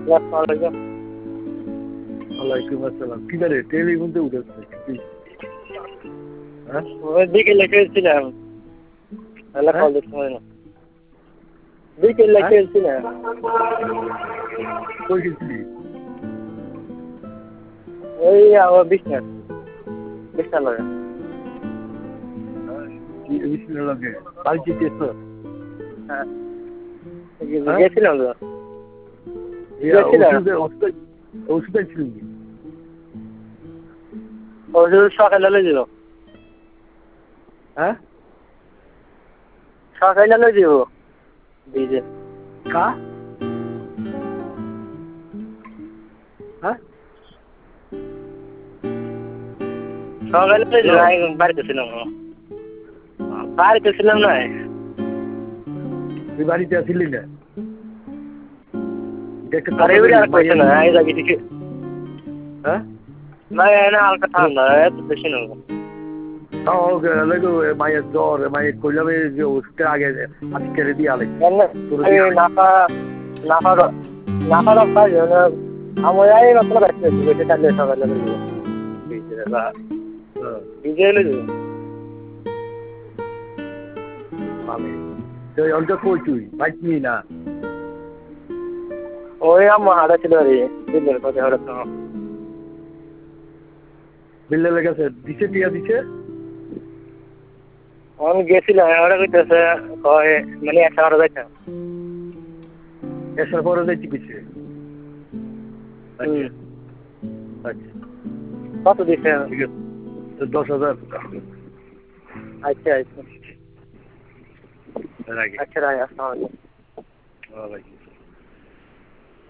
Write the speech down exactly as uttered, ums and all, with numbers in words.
ওয়ালাইকুম আসসালাম। কি করে টেলিফোনতে উঠেছে? হ্যাঁ ওই বিকেলে খেলছিলাম। তাহলে কল দিতে হয় না। বিকেলে খেলছিলাম। কই গেছিলি? ওই আমার বিছনা বিছনা লগে। বিছনা লগে বাড়িতে গেছো? হ্যাঁ গেছিলাম তো। ওষুধে ওষুধ ওষুধ ছিল ওষুধ সকালে লই দিব। হ্যাঁ সকালে লই দিব দিছে কা হ্যাঁ সকালে লই দিব। আই বাড়িতে ছিলাম না। বাড়িতে ছিলাম না। তুই বাড়িতে আসলি না? আরে ওই আর কইছ না আই লাগি ঠিক। হ্যাঁ না না হালকা ঠান্ডা এত বেশি না। তাও লাগো মায়ের জ্বর মায়ের কইলাবে যে ওষুধটা আগে আজকে রেডি আলে এই নাফা নাফা নাফা নাফা না আমার আই না তো রাখতে দিতে কালে সকালে লই দিব। দিছে না দিছে লই দিব। আমি তুই অন্ত কই তুই বাইক নি না ওই আমার হাড়া ছিল রে দিনের কথা হাড়া তো বিল্লে লেগেছে দিছে টিয়া দিছে আমি গেছিলাম হাড়া কইতেছে কয় মানে একশো টাকা যাইতা এসব পরে যাইতে কিছে আচ্ছা আচ্ছা কত দিছে? ঠিক আছে দশ হাজার আচ্ছা আচ্ছা রাখি আচ্ছা রাখ আসসালামু আলাইকুম। ওয়ালাইকুম